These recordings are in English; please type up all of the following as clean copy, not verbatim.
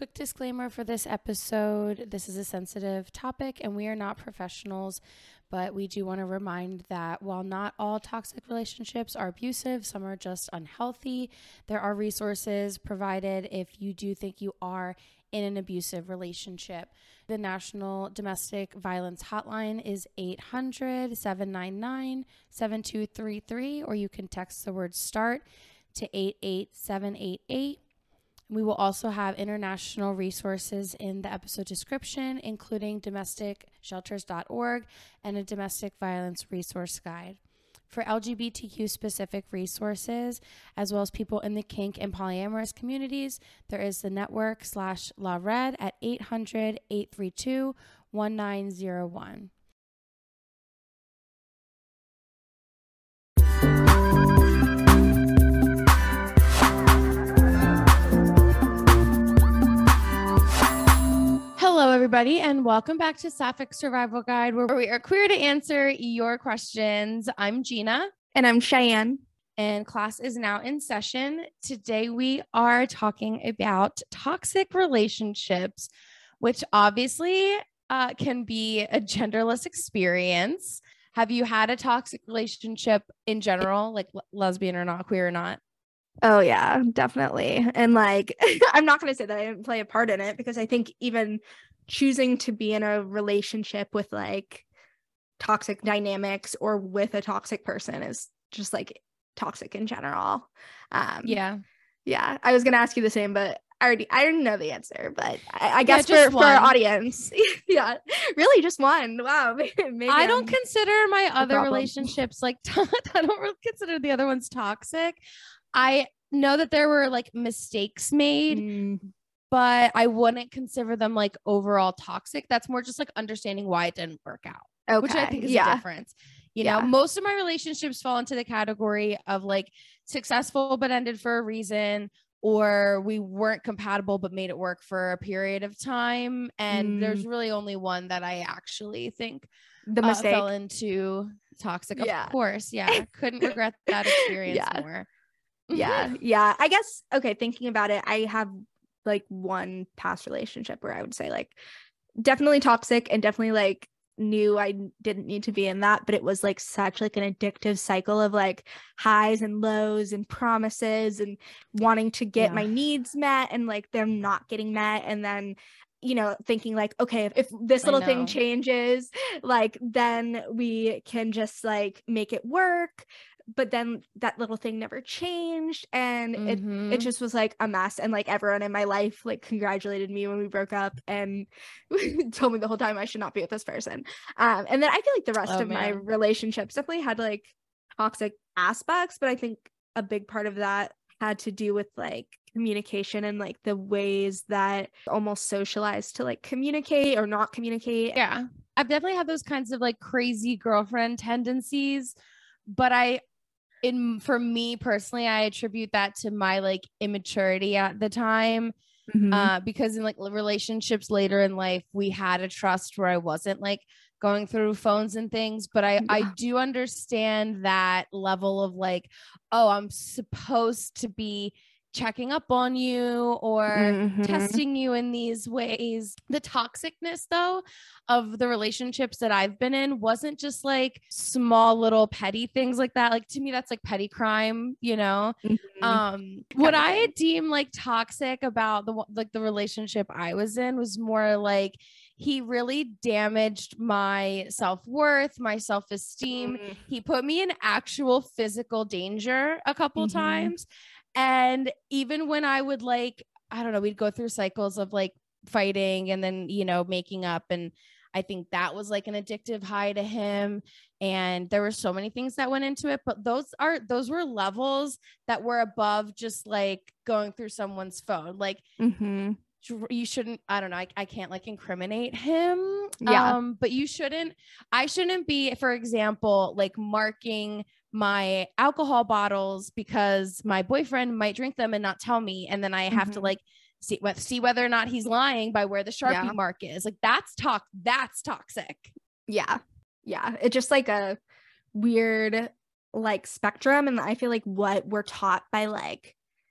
Quick disclaimer for this episode. This is a sensitive topic and we are not professionals, but we do want to remind that while not all toxic relationships are abusive, some are just unhealthy. There are resources provided if you do think you are in an abusive relationship. The National Domestic Violence Hotline is 800-799-7233, or you can text the word START to 88788. We will also have international resources in the episode description, including domesticshelters.org and a domestic violence resource guide. For LGBTQ specific resources, as well as people in the kink and polyamorous communities, there is the network /La Red at 800-832-1901. Hello, everybody, and welcome back to Sapphic Survival Guide, where we are queer to answer your questions. I'm Gina. And I'm Cheyenne. And class is now in session. Today, we are talking about toxic relationships, which obviously can be a genderless experience. Have you had a toxic relationship in general, like lesbian or not, queer or not? Oh, yeah, definitely. And like, I'm not going to say that I didn't play a part in it, because I think even choosing to be in a relationship with like toxic dynamics or with a toxic person is just like toxic in general. Yeah. I was going to ask you the same, but I already know the answer, but I guess for our audience, yeah, really just one. Wow. Maybe I don't consider my other relationships like, I don't really consider the other ones toxic. I know that there were like mistakes made, but I wouldn't consider them like overall toxic. That's more just like understanding why it didn't work out, which I think is a difference. You know, most of my relationships fall into the category of like successful, but ended for a reason, or we weren't compatible, but made it work for a period of time. And there's really only one that I actually think the mistake fell into toxic. Of course. Yeah. Couldn't regret that experience more. Yeah. I guess, okay, thinking about it, I have like one past relationship where I would say like definitely toxic and definitely like knew I didn't need to be in that, but it was like such like an addictive cycle of like highs and lows and promises and wanting to get my needs met and like them not getting met, and then thinking like, okay, if this little thing changes, like then we can just like make it work. But then that little thing never changed, and it just was like a mess. And like everyone in my life like congratulated me when we broke up and told me the whole time I should not be with this person. And then I feel like the rest of my relationships definitely had like toxic aspects, but I think a big part of that had to do with like communication and like the ways that almost socialized to like communicate or not communicate. Yeah, I've definitely had those kinds of like crazy girlfriend tendencies, but for me personally, I attribute that to my like immaturity at the time, because in like relationships later in life, we had a trust where I wasn't like going through phones and things, but I do understand that level of like, oh, I'm supposed to be checking up on you or testing you in these ways. The toxicness though of the relationships that I've been in wasn't just like small little petty things like that. Like to me, that's like petty crime, what I deem like toxic about the relationship I was in was more like he really damaged my self-worth, my self-esteem. He put me in actual physical danger a couple times. And even when I would like, I don't know, we'd go through cycles of like fighting and then, making up. And I think that was like an addictive high to him. And there were so many things that went into it, but those were levels that were above just like going through someone's phone. Like you shouldn't, I don't know, I can't like incriminate him. But I shouldn't be, for example, like marking my alcohol bottles because my boyfriend might drink them and not tell me. And then I have to like see whether or not he's lying by where the Sharpie mark is. Like that's toxic. Yeah. It's just like a weird like spectrum. And I feel like what we're taught by like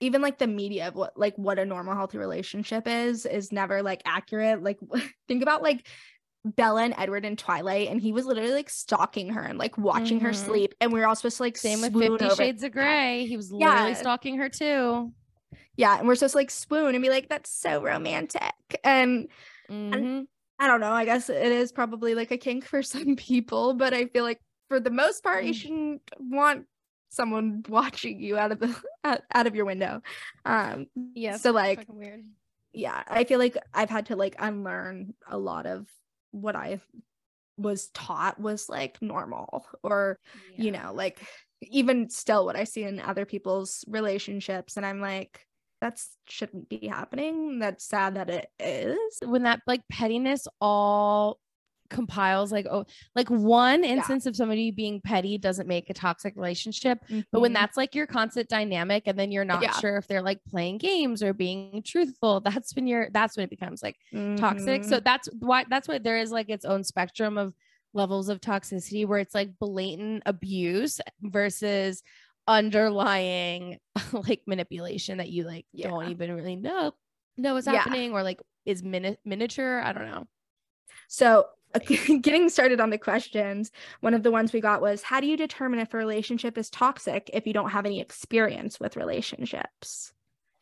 even like the media of what a normal healthy relationship is never like accurate. Like think about like Bella and Edward in Twilight, and he was literally like stalking her and like watching her sleep, and we were all supposed to like same with swoon 50 over Shades of Grey. He was literally stalking her too. Yeah, and we're supposed to like swoon and be like, that's so romantic. And I don't know, I guess it is probably like a kink for some people, but I feel like for the most part you shouldn't want someone watching you out of your window. Yeah, so like fucking weird. Yeah, I feel like I've had to like unlearn a lot of what I was taught was like normal, or you know, like even still what I see in other people's relationships, and I'm like, that shouldn't be happening. That's sad that it is. When that like pettiness all compiles, like, oh, like one instance of somebody being petty doesn't make a toxic relationship, but when that's like your constant dynamic, and then you're not sure if they're like playing games or being truthful, that's when it becomes like toxic. So that's why there is like its own spectrum of levels of toxicity, where it's like blatant abuse versus underlying like manipulation that you like don't even really know what's happening, or like is miniature. I don't know. So getting started on the questions, one of the ones we got was, how do you determine if a relationship is toxic if you don't have any experience with relationships?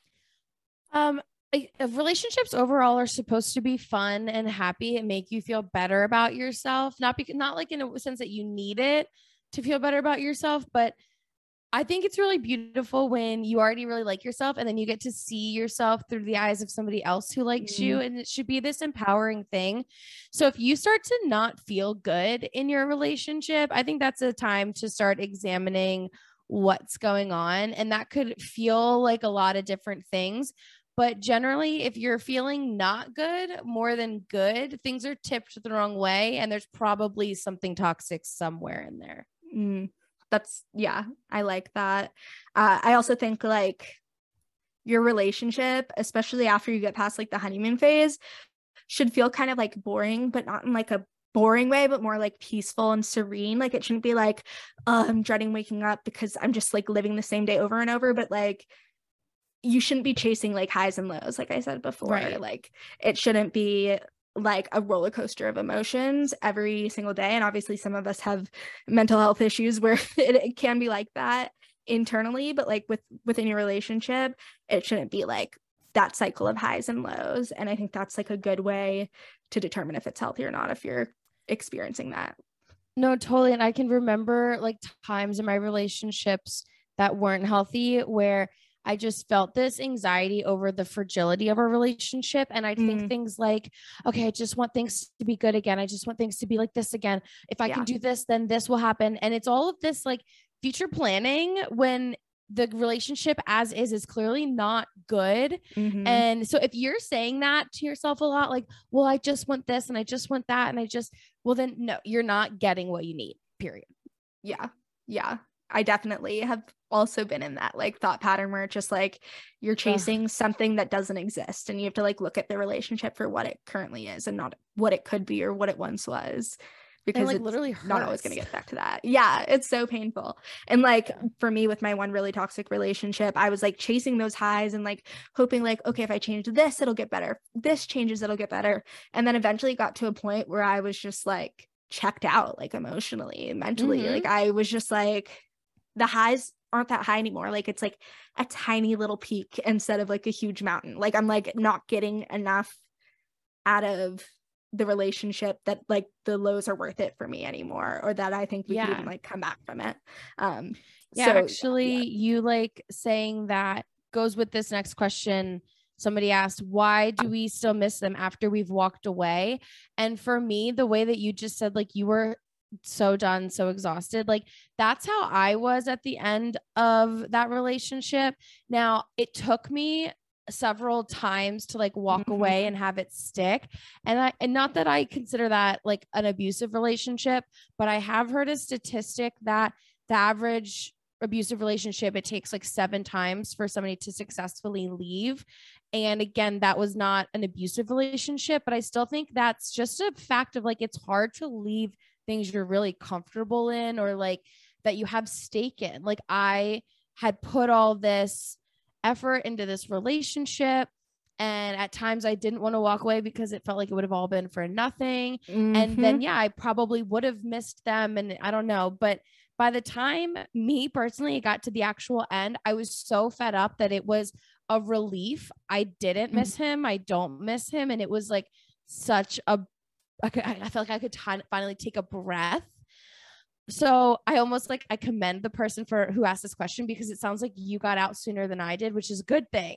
Relationships overall are supposed to be fun and happy and make you feel better about yourself, not like in a sense that you need it to feel better about yourself, but I think it's really beautiful when you already really like yourself, and then you get to see yourself through the eyes of somebody else who likes you. And it should be this empowering thing. So if you start to not feel good in your relationship, I think that's a time to start examining what's going on. And that could feel like a lot of different things. But generally, if you're feeling not good, more than good, things are tipped the wrong way. And there's probably something toxic somewhere in there. I like that. I also think like your relationship, especially after you get past like the honeymoon phase, should feel kind of like boring, but not in like a boring way, but more like peaceful and serene. Like it shouldn't be like, I'm dreading waking up because I'm just like living the same day over and over, but like you shouldn't be chasing like highs and lows, like I said before. Right. Like it shouldn't be like a roller coaster of emotions every single day. And obviously some of us have mental health issues where it can be like that internally, but like within your relationship, it shouldn't be like that cycle of highs and lows. And I think that's like a good way to determine if it's healthy or not, if you're experiencing that. No, totally. And I can remember like times in my relationships that weren't healthy where I just felt this anxiety over the fragility of our relationship. And I'd think things like, okay, I just want things to be good again. I just want things to be like this again. If I can do this, then this will happen. And it's all of this like future planning when the relationship as is clearly not good. And so if you're saying that to yourself a lot, like, well, I just want this and I just want that. And well, then no, you're not getting what you need, period. Yeah. I definitely have also been in that like thought pattern where it's just like you're chasing something that doesn't exist, and you have to like look at the relationship for what it currently is and not what it could be or what it once was, because like it's literally hurts. not always going to get back to that. Yeah, it's so painful. And like for me with my one really toxic relationship, I was like chasing those highs and like hoping like, okay, if I change this, it'll get better. If this changes, it'll get better. And then eventually got to a point where I was just like checked out, like emotionally and mentally. Like I was just like, the highs aren't that high anymore. Like it's like a tiny little peak instead of like a huge mountain. Like I'm like not getting enough out of the relationship that like the lows are worth it for me anymore, or that I think we could even like come back from it. You like saying that goes with this next question. Somebody asked, why do we still miss them after we've walked away? And for me, the way that you just said, like you were so done, so exhausted, like that's how I was at the end of that relationship. Now it took me several times to like walk away and have it stick, and not that I consider that like an abusive relationship, but I have heard a statistic that the average abusive relationship, it takes like 7 times for somebody to successfully leave. And again, that was not an abusive relationship, but I still think that's just a fact of like it's hard to leave things you're really comfortable in, or like that you have stake in. Like I had put all this effort into this relationship. And at times I didn't want to walk away because it felt like it would have all been for nothing. And then, yeah, I probably would have missed them. And I don't know. But by the time me personally it got to the actual end, I was so fed up that it was a relief. I didn't miss him. I don't miss him. And it was like such a, I felt like I could finally take a breath. So I almost like, I commend the person who asked this question, because it sounds like you got out sooner than I did, which is a good thing.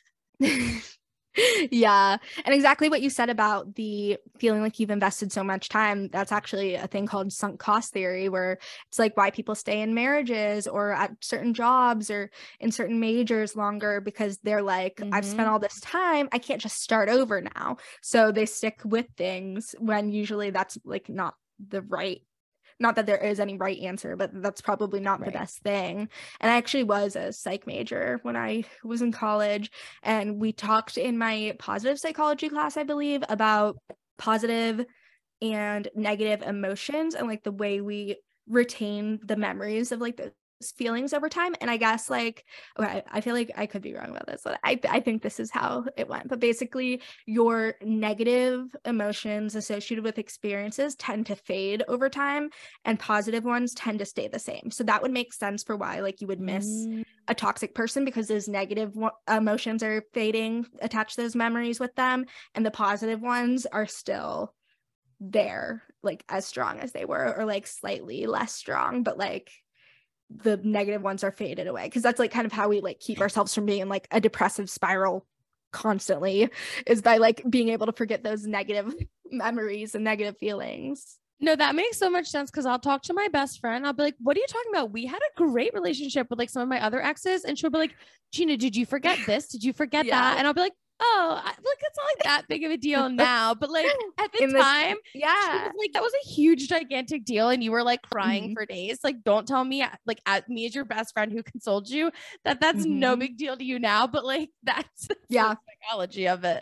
Yeah. And exactly what you said about the feeling like you've invested so much time. That's actually a thing called sunk cost theory, where it's like why people stay in marriages or at certain jobs or in certain majors longer, because they're like, I've spent all this time, I can't just start over now. So they stick with things when usually that's like not the right, not that there is any right answer, but that's probably not the best thing. And I actually was a psych major when I was in college. And we talked in my positive psychology class, I believe, about positive and negative emotions and like the way we retain the memories of like those feelings over time. And I guess like, okay, I feel like I could be wrong about this, but I think this is how it went. But basically your negative emotions associated with experiences tend to fade over time and positive ones tend to stay the same. So that would make sense for why like you would miss a toxic person, because those negative emotions are fading attached to those memories with them, and the positive ones are still there, like as strong as they were, or like slightly less strong, but like the negative ones are faded away, because that's like kind of how we like keep ourselves from being in like a depressive spiral constantly, is by like being able to forget those negative memories and negative feelings. No, that makes so much sense, because I'll talk to my best friend. I'll be like, what are you talking about? We had a great relationship with like some of my other exes. And she'll be like, Gina, did you forget this? Did you forget that? And I'll be like, oh, like it's not like that big of a deal now. But like at the time, she was like, that was a huge, gigantic deal. And you were like crying for days. Like, don't tell me, like, at me as your best friend who consoled you, that's no big deal to you now. But like, that's the psychology of it.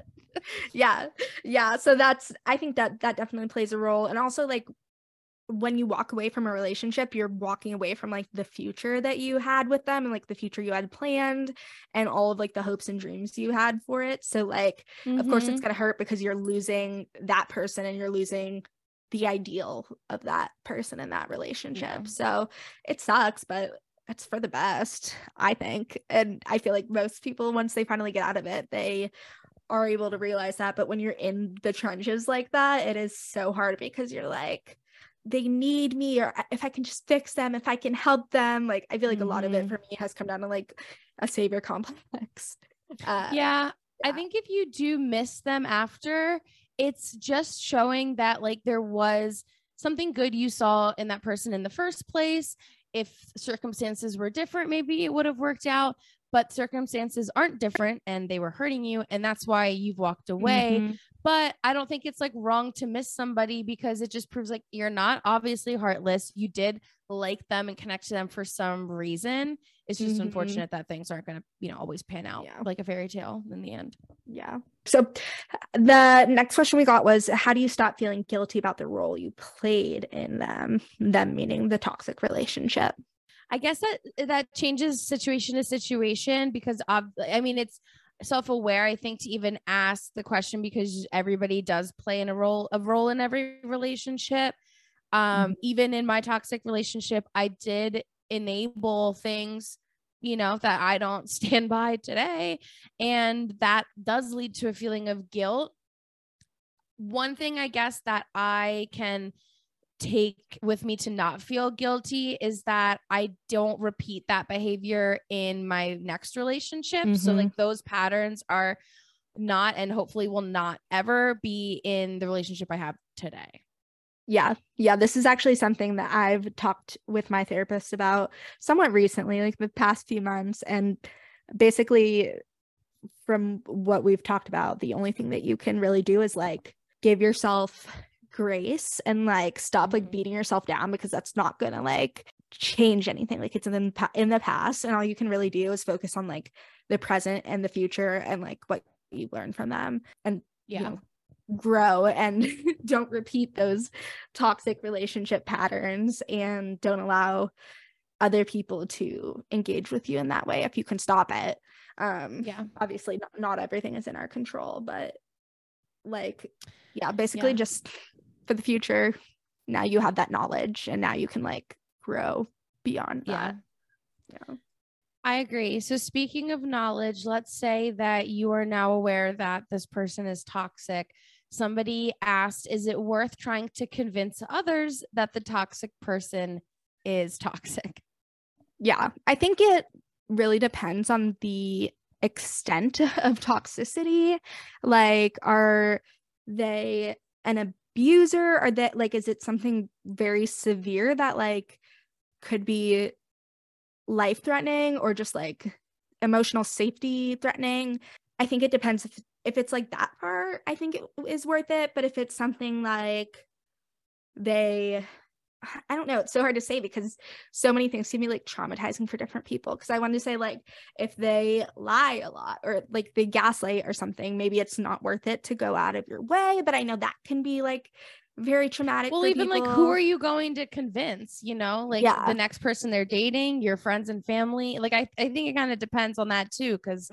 Yeah. So I think that definitely plays a role. And also like when you walk away from a relationship, you're walking away from like the future that you had with them and like the future you had planned and all of like the hopes and dreams you had for it. So like, of course it's going to hurt because you're losing that person and you're losing the ideal of that person in that relationship. So it sucks, but it's for the best, I think. And I feel like most people, once they finally get out of it, they are able to realize that. But when you're in the trenches like that, it is so hard, because you're like, they need me, or if I can just fix them, if I can help them. Like I feel like a lot of it for me has come down to like a savior complex. I think if you do miss them after, it's just showing that like there was something good you saw in that person in the first place. If circumstances were different, maybe it would have worked out, but circumstances aren't different and they were hurting you, and that's why you've walked away. But I don't think it's like wrong to miss somebody, because it just proves like you're not obviously heartless. You did like them and connect to them for some reason. It's just unfortunate that things aren't going to, always pan out like a fairy tale in the end. Yeah. So the next question we got was, how do you stop feeling guilty about the role you played in them meaning the toxic relationship? I guess that changes situation to situation, because it's self-aware, I think, to even ask the question, because everybody does play a role in every relationship. Even in my toxic relationship, I did enable things, that I don't stand by today. And that does lead to a feeling of guilt. One thing I guess that I can take with me to not feel guilty is that I don't repeat that behavior in my next relationship. So like those patterns are not, and hopefully will not ever be in the relationship I have today. Yeah. This is actually something that I've talked with my therapist about somewhat recently, like the past few months. And basically from what we've talked about, the only thing that you can really do is like give yourself grace and like stop like beating yourself down, because that's not gonna like change anything. Like it's in the past, and all you can really do is focus on like the present and the future and like what you learn from them, and grow and don't repeat those toxic relationship patterns, and don't allow other people to engage with you in that way if you can stop it. Obviously not everything is in our control, but like, basically just for the future, now you have that knowledge and now you can like grow beyond that. I agree. So speaking of knowledge, let's say that you are now aware that this person is toxic. Somebody asked, is it worth trying to convince others that the toxic person is toxic? Yeah, I think it really depends on the extent of toxicity. Like, are they an abuser? Or that like, is it something very severe that like could be life-threatening or just like emotional safety threatening? I think it depends. If it's like that far, I think it is worth it. But if it's something like I don't know, it's so hard to say because so many things can be like traumatizing for different people. Because I wanted to say, like, if they lie a lot or like they gaslight or something, maybe it's not worth it to go out of your way. But I know that can be like very traumatic. Well, for even people. like, who are you going to convince? You know, like the next person they're dating, your friends and family. Like, I think it kind of depends on that too. Because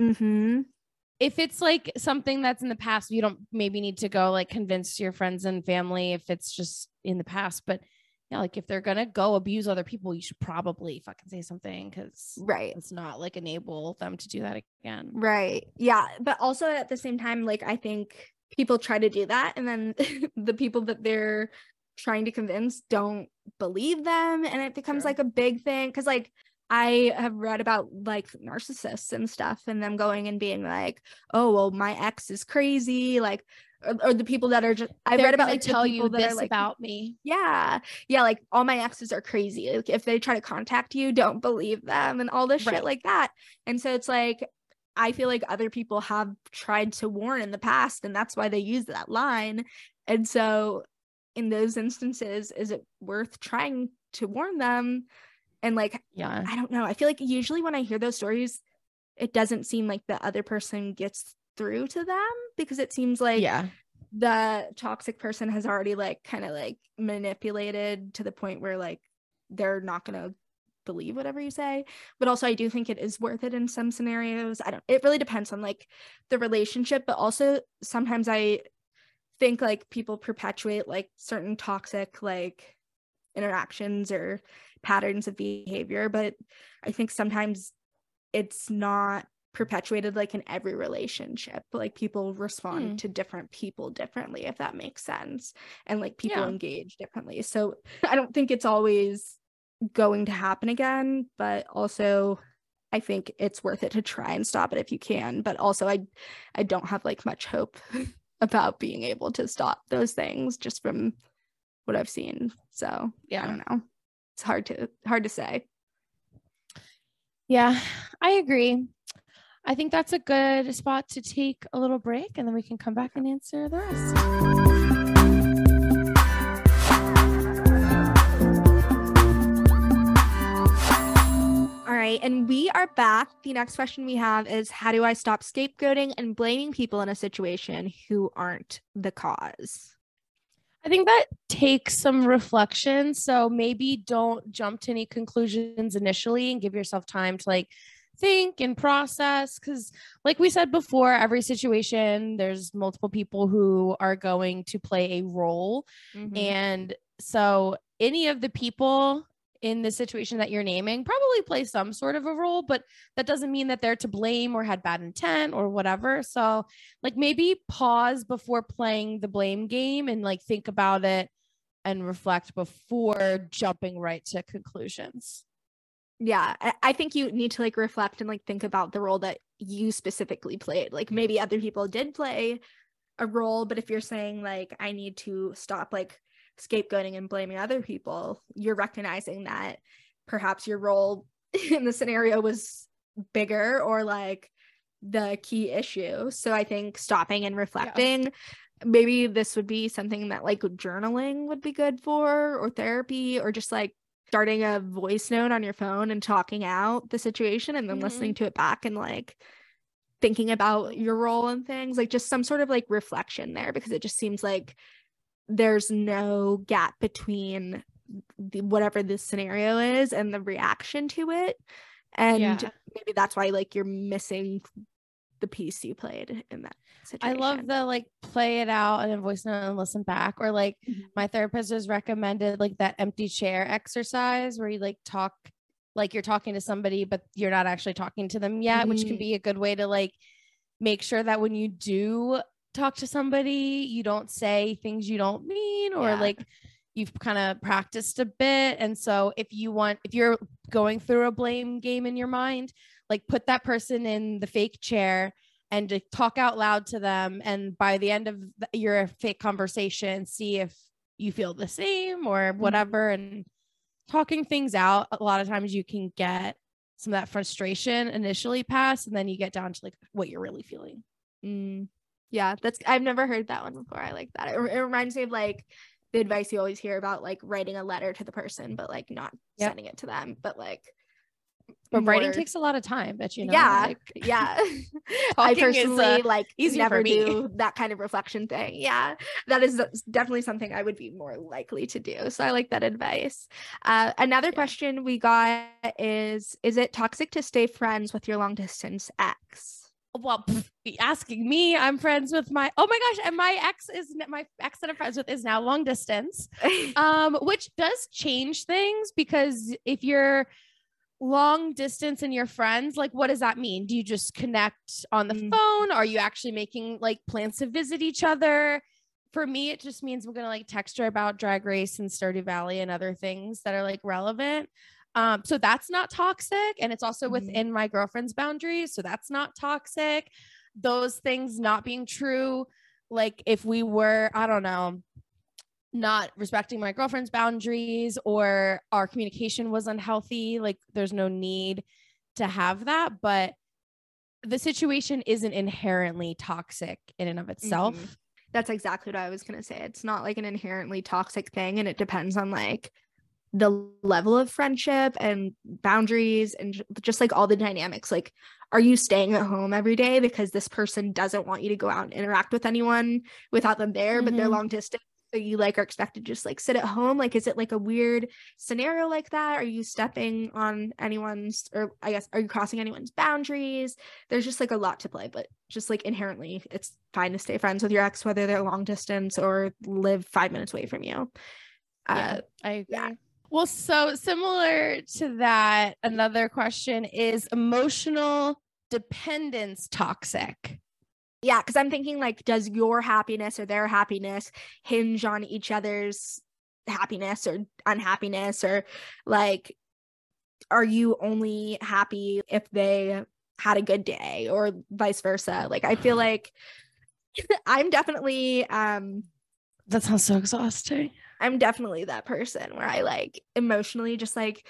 if it's like something that's in the past, you don't maybe need to go like convince your friends and family if it's just in the past. But yeah, like if they're gonna go abuse other people, you should probably fucking say something, because it's not like enable them to do that again. Right. Yeah. But also at the same time, like, I think people try to do that and then the people that they're trying to convince don't believe them, and it becomes like a big thing. Because like I have read about like narcissists and stuff and them going and being like, oh well, my ex is crazy, like, or the people that are just, I've read about like tell the people you that this are like about me. Like all my exes are crazy, like if they try to contact you, don't believe them and all this shit like that. And so it's like, I feel like other people have tried to warn in the past and that's why they use that line. And so in those instances, is it worth trying to warn them? And like, I don't know, I feel like usually when I hear those stories, it doesn't seem like the other person gets through to them, because it seems like the toxic person has already like kind of like manipulated to the point where like they're not gonna believe whatever you say. But also I do think it is worth it in some scenarios. It really depends on like the relationship, but also sometimes I think like people perpetuate like certain toxic like interactions or patterns of behavior, but I think sometimes it's not perpetuated like in every relationship. Like people respond to different people differently, if that makes sense, and like people engage differently. So I don't think it's always going to happen again, but also I think it's worth it to try and stop it if you can. But also I don't have like much hope about being able to stop those things just from what I've seen. So I don't know, it's hard to say. Yeah, I agree. I think that's a good spot to take a little break, and then we can come back and answer the rest. All right, and we are back. The next question we have is, how do I stop scapegoating and blaming people in a situation who aren't the cause? I think that takes some reflection. So maybe don't jump to any conclusions initially and give yourself time to like think and process. Because like we said before, every situation, there's multiple people who are going to play a role. And so any of the people in the situation that you're naming probably play some sort of a role, but that doesn't mean that they're to blame or had bad intent or whatever. So like maybe pause before playing the blame game and like think about it and reflect before jumping right to conclusions. Yeah, I think you need to like reflect and like think about the role that you specifically played. Like maybe other people did play a role, but if you're saying like, I need to stop like scapegoating and blaming other people, you're recognizing that perhaps your role in the scenario was bigger or like the key issue. So I think stopping and reflecting, maybe this would be something that like journaling would be good for, or therapy, or just like starting a voice note on your phone and talking out the situation and then listening to it back and like thinking about your role and things, like just some sort of like reflection there, because it just seems like there's no gap between whatever this scenario is and the reaction to it. And Yeah. maybe that's why like you're missing the piece you played in that situation. I love the like play it out and a voice note and listen back. Or like my therapist has recommended like that empty chair exercise where you like talk like you're talking to somebody, but you're not actually talking to them yet, which can be a good way to like make sure that when you do talk to somebody, you don't say things you don't mean, or like you've kind of practiced a bit. And so if you're going through a blame game in your mind, like put that person in the fake chair and to talk out loud to them. And by the end of your fake conversation, see if you feel the same or whatever. And talking things out, a lot of times you can get some of that frustration initially past, and then you get down to like what you're really feeling. Yeah, I've never heard that one before. I like that. It reminds me of like the advice you always hear about like writing a letter to the person, but like not sending it to them, but like writing takes a lot of time, but I personally like never do that kind of reflection thing. That is definitely something I would be more likely to do, so I like that advice. Another question we got is it toxic to stay friends with your long distance ex? Well, asking me, I'm friends with my gosh, and my ex that I'm friends with is now long distance, which does change things, because if you're long distance and you're friends, like what does that mean? Do you just connect on the phone? Are you actually making like plans to visit each other? For me, it just means I'm gonna like text her about Drag Race and Stardew Valley and other things that are like relevant. So that's not toxic, and it's also within my girlfriend's boundaries, so that's not toxic. Those things not being true, like if we were, I don't know, not respecting my girlfriend's boundaries or our communication was unhealthy, like there's no need to have that. But the situation isn't inherently toxic in and of itself. That's exactly what I was gonna say. It's not like an inherently toxic thing, and it depends on like the level of friendship and boundaries and just like all the dynamics. Like, are you staying at home every day because this person doesn't want you to go out and interact with anyone without them there, but they're long distance, so you like are expected to just like sit at home? Like, is it like a weird scenario like that? Are you stepping on anyone's, or I guess, are you crossing anyone's boundaries? There's just like a lot to play, but just like inherently it's fine to stay friends with your ex, whether they're long distance or live 5 minutes away from you. I agree. Well, so similar to that, another question is emotional dependence toxic? Yeah, because I'm thinking like, does your happiness or their happiness hinge on each other's happiness or unhappiness? Or like, are you only happy if they had a good day, or vice versa? Like, I feel like I'm definitely that sounds so exhausting. I'm definitely that person where I like emotionally just like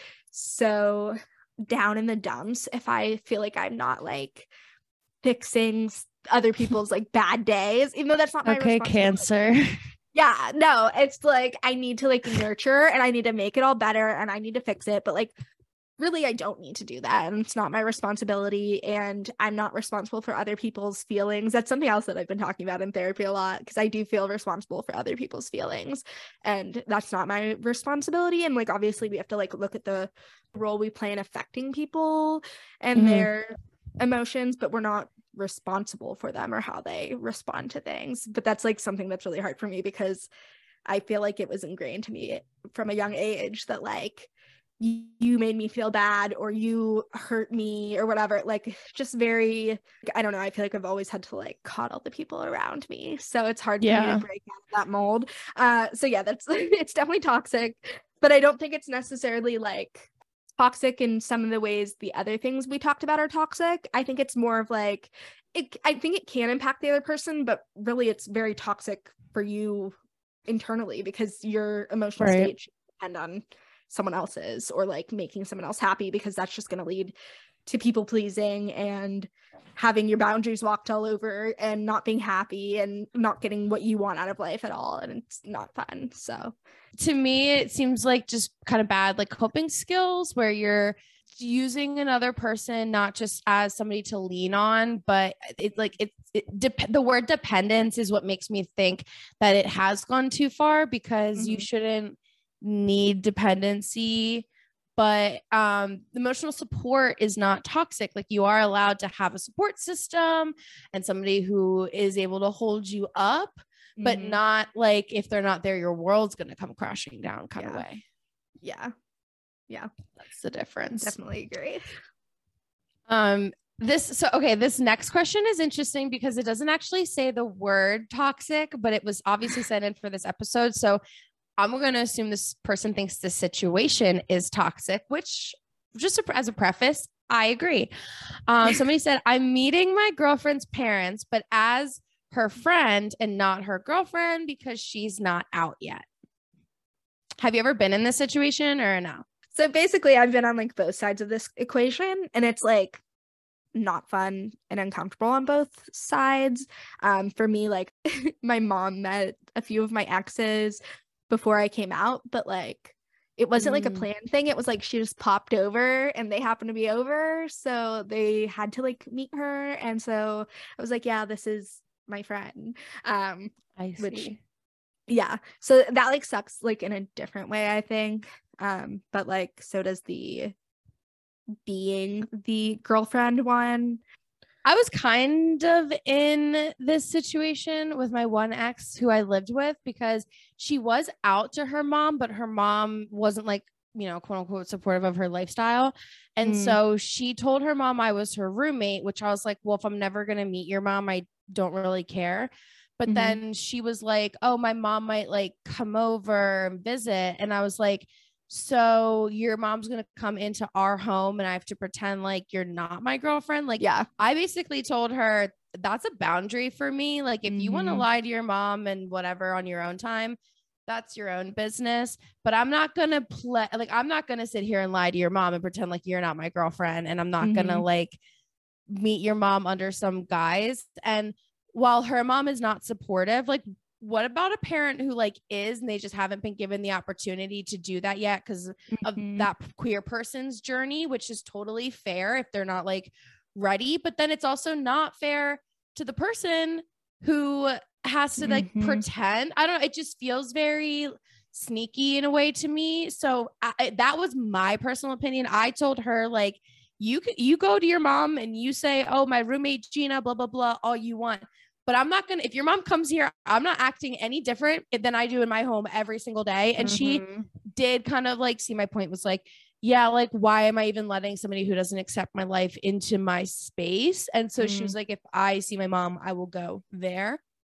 so down in the dumps if I feel like I'm not like fixing other people's like bad days, even though that's not my responsibility. Cancer. Yeah, no, it's like I need to like nurture and I need to make it all better and I need to fix it, but like really I don't need to do that, and it's not my responsibility, and I'm not responsible for other people's feelings. That's something else that I've been talking about in therapy a lot, because I do feel responsible for other people's feelings, and that's not my responsibility. And like obviously we have to like look at the role we play in affecting people and their emotions, but we're not responsible for them or how they respond to things. But that's like something that's really hard for me, because I feel like it was ingrained to me from a young age that like you made me feel bad or you hurt me or whatever. Like just very, I don't know, I feel like I've always had to like coddle the people around me, so it's hard for me to break out of that mold. So yeah, that's it's definitely toxic, but I don't think it's necessarily like toxic in some of the ways the other things we talked about are toxic. I think it's more of like I think it can impact the other person, but really it's very toxic for you internally, because your emotional state should depend on someone else's, or like making someone else happy, because that's just going to lead to people pleasing and having your boundaries walked all over and not being happy and not getting what you want out of life at all, and it's not fun. So to me it seems like just kind of bad like coping skills, where you're using another person not just as somebody to lean on, but the word dependence is what makes me think that it has gone too far, because you shouldn't need dependency but emotional support is not toxic. Like you are allowed to have a support system and somebody who is able to hold you up, but not like if they're not there, your world's going to come crashing down kind of way. Yeah. That's the difference. Definitely agree. This next question is interesting because it doesn't actually say the word toxic, but it was obviously sent in for this episode. So I'm going to assume this person thinks the situation is toxic, which just as a preface, I agree. Somebody said, I'm meeting my girlfriend's parents, but as her friend and not her girlfriend because she's not out yet. Have you ever been in this situation or no? So basically I've been on like both sides of this equation, and it's like not fun and uncomfortable on both sides. For me, like my mom met a few of my exes before I came out, but like it wasn't like a planned thing. It was like she just popped over and they happened to be over, so they had to like meet her, and so I was like, yeah, this is my friend. I see. Which, yeah, so that like sucks like in a different way, I think. But like so does the being the girlfriend one. I was kind of in this situation with my one ex who I lived with because she was out to her mom, but her mom wasn't like, you know, quote unquote supportive of her lifestyle. And so she told her mom I was her roommate, which I was like, well, if I'm never going to meet your mom, I don't really care. But then she was like, oh, my mom might like come over and visit. And I was like, so your mom's going to come into our home and I have to pretend like you're not my girlfriend. Like, Yeah, I basically told her that's a boundary for me. Like, if you want to lie to your mom and whatever on your own time, that's your own business. But I'm not going to play, like, I'm not going to sit here and lie to your mom and pretend like you're not my girlfriend. And I'm not going to like meet your mom under some guise. And while her mom is not supportive, like, what about a parent who like is, and they just haven't been given the opportunity to do that yet because of that queer person's journey, which is totally fair if they're not like ready. But then it's also not fair to the person who has to like pretend. I don't know. It just feels very sneaky in a way to me. So that was my personal opinion. I told her like, you go to your mom and you say, oh, my roommate Gina, blah, blah, blah, all you want. But I'm not going to, if your mom comes here, I'm not acting any different than I do in my home every single day. And she did kind of like see my point, was like, yeah, like, why am I even letting somebody who doesn't accept my life into my space? And so she was like, if I see my mom, I will go there.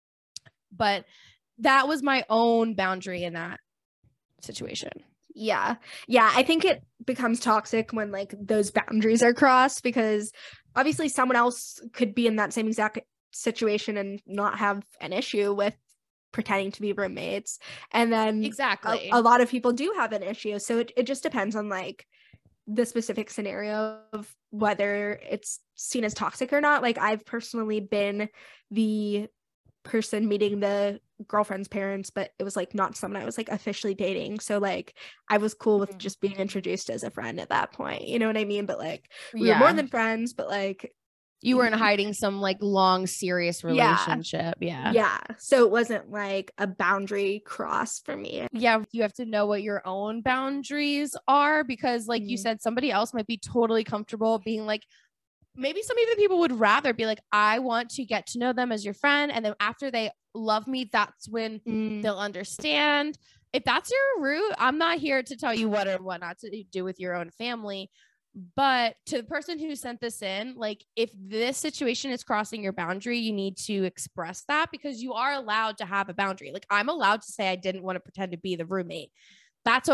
But that was my own boundary in that situation. Yeah. I think it becomes toxic when like those boundaries are crossed, because obviously someone else could be in that same exact situation and not have an issue with pretending to be roommates, and then exactly a lot of people do have an issue. So it just depends on like the specific scenario of whether it's seen as toxic or not. Like I've personally been the person meeting the girlfriend's parents, but it was like not someone I was like officially dating, so like I was cool with just being introduced as a friend at that point, you know what I mean? But like we were more than friends, but like you weren't hiding some like long serious relationship. Yeah. So it wasn't like a boundary cross for me. Yeah, you have to know what your own boundaries are, because like you said, somebody else might be totally comfortable being like, maybe some of the people would rather be like, I want to get to know them as your friend, and then after they love me, that's when they'll understand. If that's your route, I'm not here to tell you what or what not to do with your own family. But to the person who sent this in, like, if this situation is crossing your boundary, you need to express that, because you are allowed to have a boundary. Like, I'm allowed to say I didn't want to pretend to be the roommate. That's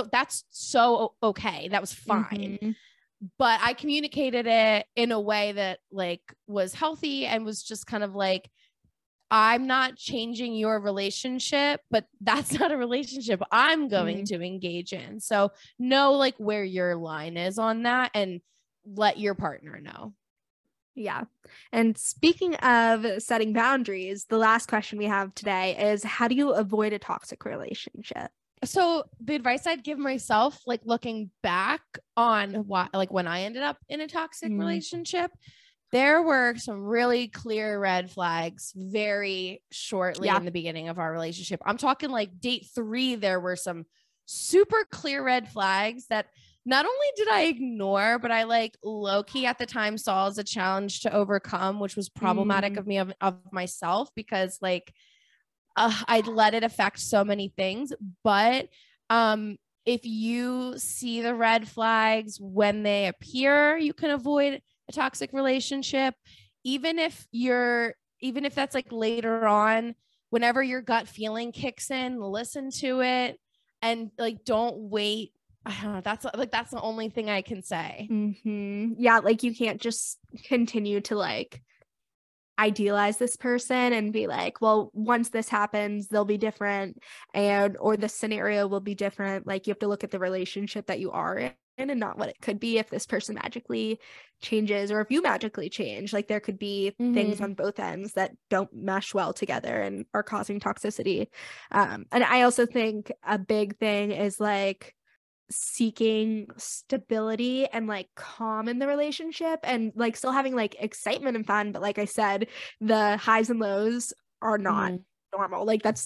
so okay. That was fine. But I communicated it in a way that like was healthy and was just kind of like, I'm not changing your relationship, but that's not a relationship I'm going to engage in. So know like where your line is on that and let your partner know. Yeah. And speaking of setting boundaries, the last question we have today is, how do you avoid a toxic relationship? So the advice I'd give myself, like looking back on what, like when I ended up in a toxic relationship, there were some really clear red flags very shortly in the beginning of our relationship. I'm talking like date 3. There were some super clear red flags that not only did I ignore, but I like low key at the time saw as a challenge to overcome, which was problematic of me, of myself, because like I'd let it affect so many things. But if you see the red flags when they appear, you can avoid a toxic relationship. Even if that's like later on, whenever your gut feeling kicks in, listen to it and like don't wait. I don't know. That's the only thing I can say. Yeah, like you can't just continue to like idealize this person and be like, well, once this happens, they'll be different, or the scenario will be different. Like you have to look at the relationship that you are in and not what it could be if this person magically changes, or if you magically change. Like there could be things on both ends that don't mesh well together and are causing toxicity. And I also think a big thing is like seeking stability and like calm in the relationship, and like still having like excitement and fun, but like I said, the highs and lows are not normal. Like that's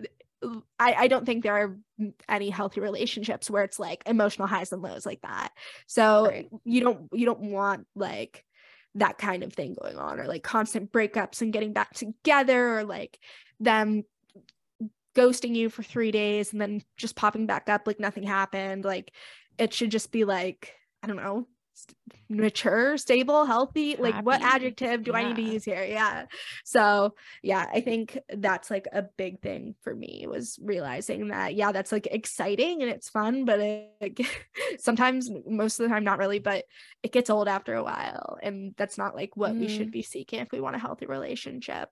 I don't think there are any healthy relationships where it's like emotional highs and lows like that. So right. you don't want like that kind of thing going on, or like constant breakups and getting back together, or like them ghosting you for 3 days and then just popping back up like nothing happened. Like it should just be like, I don't know, mature, stable, healthy. Happy. Like what adjective do I need to use here? Yeah. So yeah, I think that's like a big thing for me, was realizing that, yeah, that's like exciting and it's fun, but it sometimes, most of the time, not really, but it gets old after a while. And that's not like what we should be seeking if we want a healthy relationship.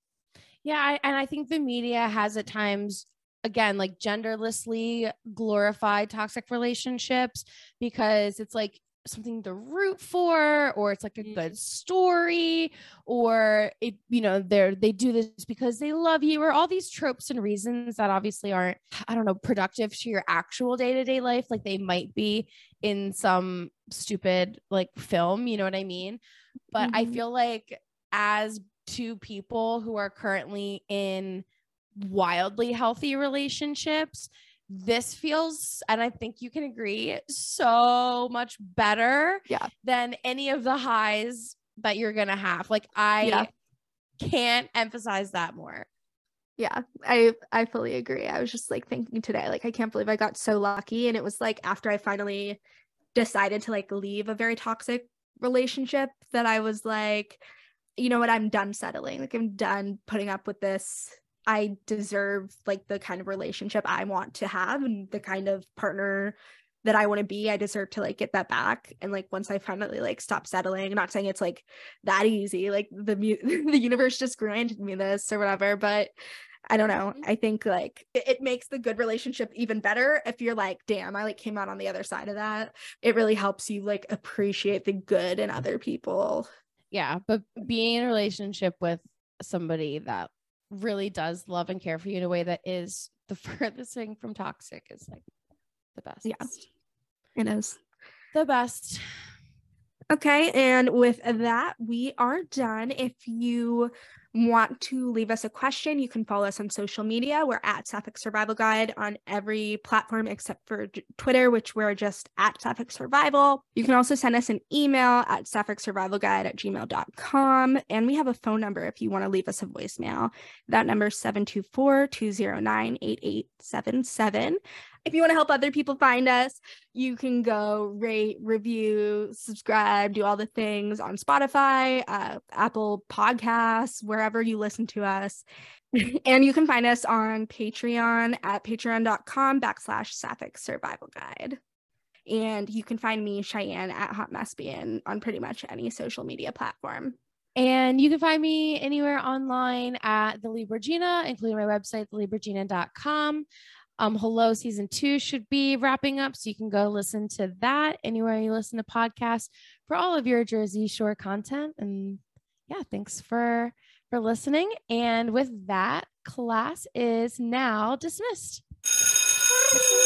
Yeah, and I think the media has at times, again, like genderlessly glorified toxic relationships because it's like something to root for, or it's like a good story, or it, you know, they do this because they love you, or all these tropes and reasons that obviously aren't, I don't know, productive to your actual day-to-day life, like they might be in some stupid like film, you know what I mean? But I feel like as two people who are currently in wildly healthy relationships, this feels, and I think you can agree, so much better than any of the highs that you're gonna have. Like I can't emphasize that more. Yeah, I fully agree. I was just like thinking today, like I can't believe I got so lucky. And it was like after I finally decided to like leave a very toxic relationship that I was like, you know what, I'm done settling. Like I'm done putting up with this. I deserve like the kind of relationship I want to have and the kind of partner that I want to be. I deserve to like get that back. And like once I finally like stop settling, I'm not saying it's like that easy, like the universe just granted me this or whatever, but I don't know. I think like it makes the good relationship even better if you're like, damn, I like came out on the other side of that. It really helps you like appreciate the good in other people. Yeah, but being in a relationship with somebody that really does love and care for you in a way that is the furthest thing from toxic is like the best. Yeah, it is the best. Okay, and with that, we are done. If you want to leave us a question, you can follow us on social media. We're at Sapphic Survival Guide on every platform except for Twitter, which we're just at Sapphic Survival. You can also send us an email at sapphicsurvivalguide@gmail.com. And we have a phone number if you want to leave us a voicemail. That number is 724-209-8877. If you want to help other people find us, you can go rate, review, subscribe, do all the things on Spotify, Apple Podcasts, wherever you listen to us. And you can find us on Patreon at patreon.com/Sapphic Survival Guide. And you can find me, Cheyenne, at Hot Mesbian on pretty much any social media platform. And you can find me anywhere online at The Libra Gina, including my website, thelibragina.com. Hello Season 2 should be wrapping up, so you can go listen to that anywhere you listen to podcasts for all of your Jersey Shore content. And yeah, thanks for listening. And with that, class is now dismissed.